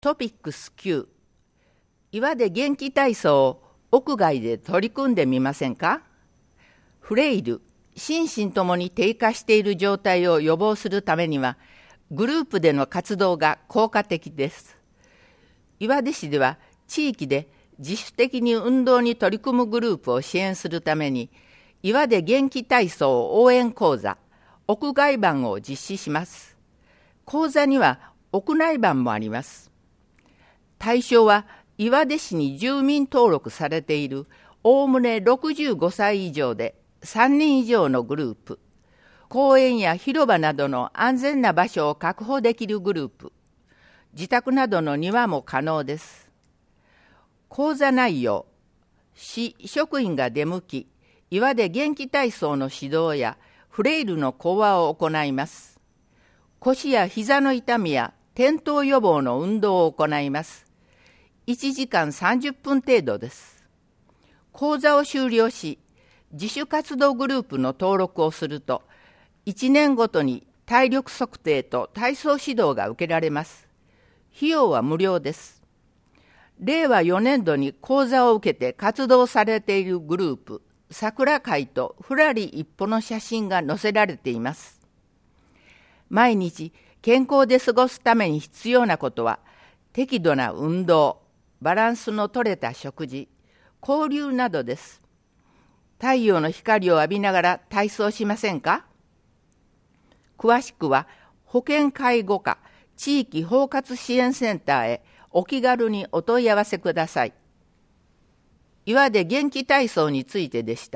トピックス9、岩で元気体操を屋外で取り組んでみませんか？フレイル、心身ともに低下している状態を予防するためには、グループでの活動が効果的です。岩出市では地域で自主的に運動に取り組むグループを支援するために、岩で元気体操応援講座、屋外版を実施します。講座には屋内版もあります。対象は岩出市に住民登録されているおおむね65歳以上で3人以上のグループ、公園や広場などの安全な場所を確保できるグループ、自宅などの庭も可能です。講座内容、市職員が出向き、岩で元気体操の指導やフレイルの講話を行います。腰や膝の痛みや転倒予防の運動を行います。1時間30分程度です。講座を終了し、自主活動グループの登録をすると、1年ごとに体力測定と体操指導が受けられます。費用は無料です。令和4年度に講座を受けて活動されているグループ、桜会とふらり一歩の写真が載せられています。毎日健康で過ごすために必要なことは、適度な運動、バランスの取れた食事、交流などです。太陽の光を浴びながら体操しませんか？詳しくは保健介護課地域包括支援センターへお気軽にお問い合わせください。岩で元気体操についてでした。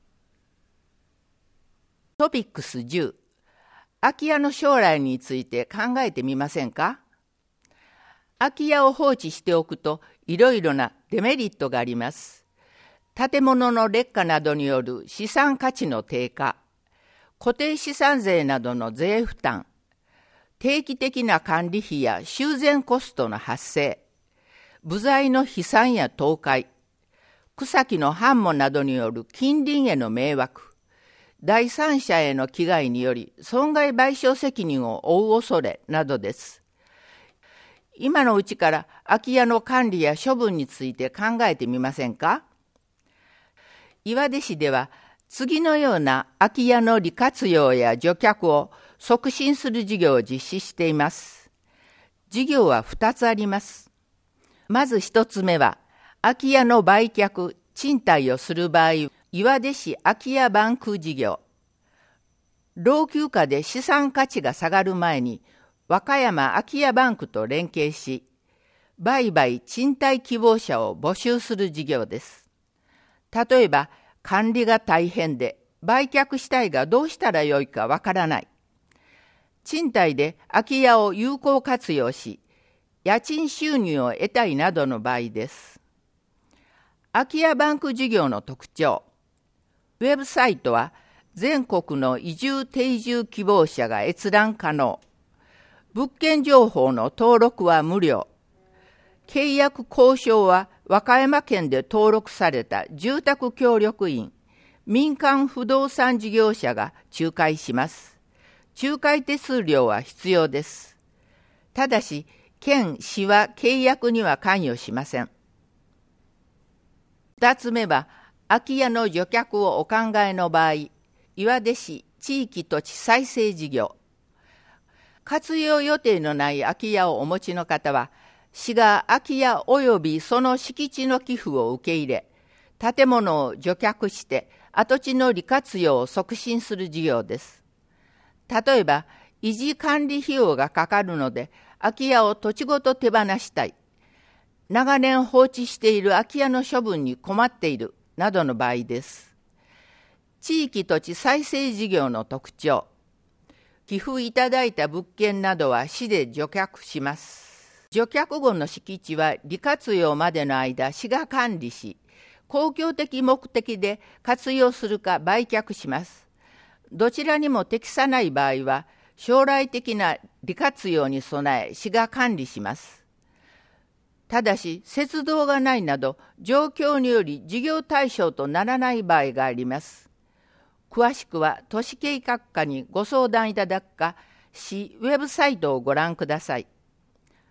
トピックス10、空き家の将来について考えてみませんか？空き家を放置しておくといろいろなデメリットがあります。建物の劣化などによる資産価値の低下、固定資産税などの税負担、定期的な管理費や修繕コストの発生、部材の飛散や倒壊、草木の繁茂などによる近隣への迷惑、第三者への危害により損害賠償責任を負う恐れなどです。今のうちから空き家の管理や処分について考えてみませんか？岩出市では次のような空き家の利活用や除却を促進する事業を実施しています。事業は2つあります。まず1つ目は、空き家の売却・賃貸をする場合、岩出市空き家バンク事業。老朽化で資産価値が下がる前に、和歌山空き家バンクと連携し、売買賃貸希望者を募集する事業です。例えば、管理が大変で売却したいがどうしたらよいかわからない。賃貸で空き家を有効活用し、家賃収入を得たいなどの場合です。空き家バンク事業の特徴。ウェブサイトは全国の移住定住希望者が閲覧可能。物件情報の登録は無料。契約交渉は和歌山県で登録された住宅協力員、民間不動産事業者が仲介します。仲介手数料は必要です。ただし、県・市は契約には関与しません。2つ目は、空き家の除却をお考えの場合、岩出市地域土地再生事業。活用予定のない空き家をお持ちの方は、市が空き家及びその敷地の寄付を受け入れ、建物を除却して跡地の利活用を促進する事業です。例えば、維持管理費用がかかるので、空き家を土地ごと手放したい。長年放置している空き家の処分に困っているなどの場合です。地域土地再生事業の特徴。寄付いただいた物件などは市で除却します。除却後の敷地は利活用までの間市が管理し、公共的目的で活用するか売却します。どちらにも適さない場合は、将来的な利活用に備え市が管理します。ただし、節道がないなど、状況により事業対象とならない場合があります。詳しくは都市計画課にご相談いただくか、市ウェブサイトをご覧ください。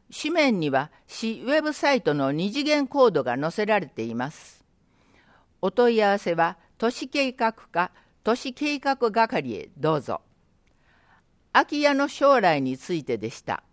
紙面には市ウェブサイトの二次元コードが載せられています。お問い合わせは都市計画課都市計画係へどうぞ。空き家の将来についてでした。